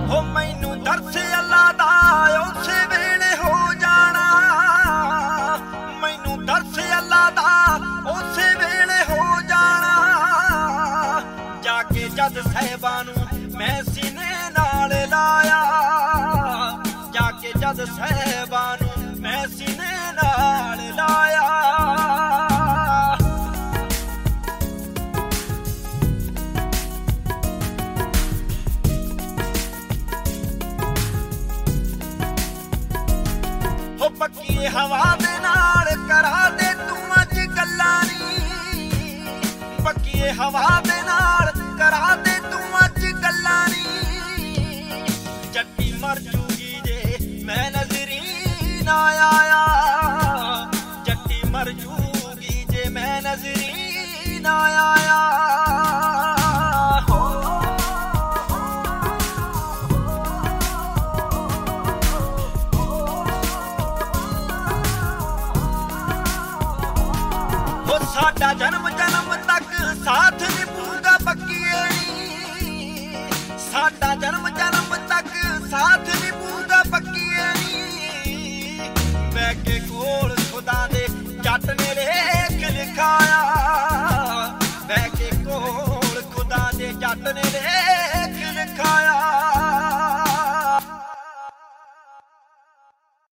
हो मैनू दरस अल्लाह दा उसे वेले हो जाना, मैनू दरस अल्लाह दा उसे वेले हो जाना। जाके जद साहिबा नू मैं सीने नाल लाया, जाके जद साहिबा नू मैं सीने नाल लाया। हो पक्की हवा दे नाल करा दे तू अज गल्लां नी, पक्की हवा दे नाल करा दे तू अज गल्लां नी। जट्टी मर जूगी जे मैं नजरी ना आया, जट्टी मर जूगी जे मैं नजरी ना आया। साडा जन्म